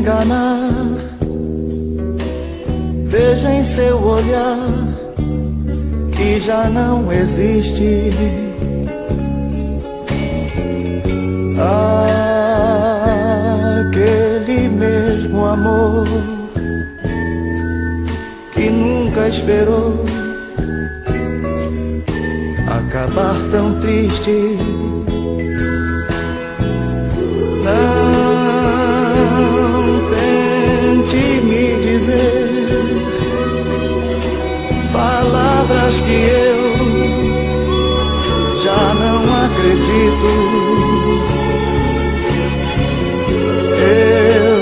enganar. Vejo em seu olhar que já não existe aquele mesmo amor que nunca esperou acabar tão triste. Não tente me dizer palavras que eu já não acredito. Eu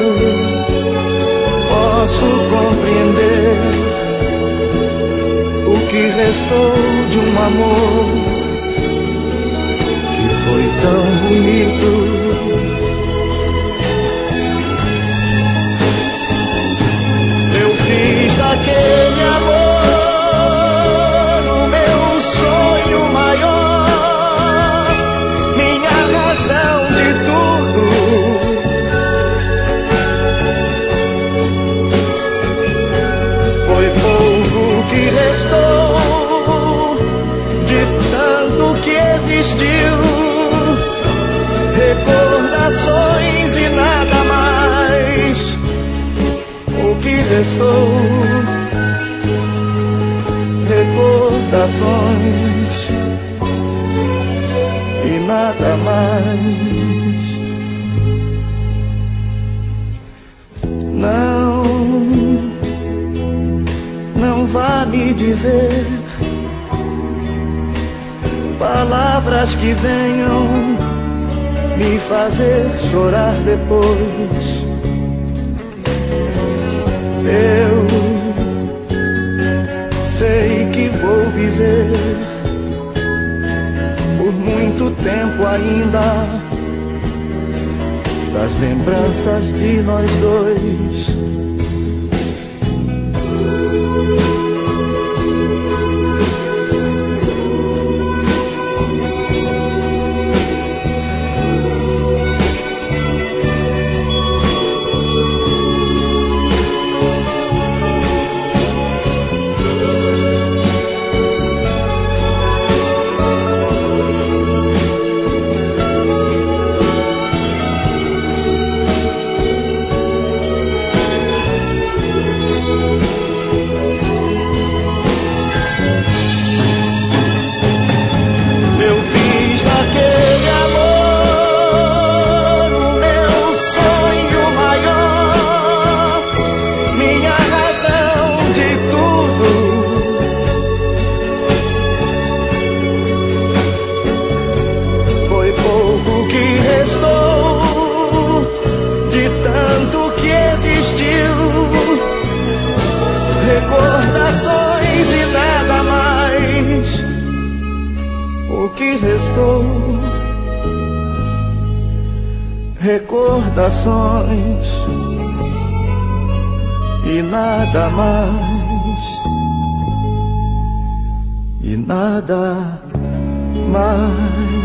posso compreender o que restou de um amor que foi tão bonito. Eu fiz daquele amor o meu sonho maior, minha razão de tudo. Foi pouco que restou de tanto que existiu, recordações e nada mais. O que restou, recordações e nada mais. Não vá me dizer palavras que venham me fazer chorar depois. Eu sei que vou viver por muito tempo ainda das lembranças de nós dois. Recordações e nada mais. O que restou, recordações e nada mais. E nada mais.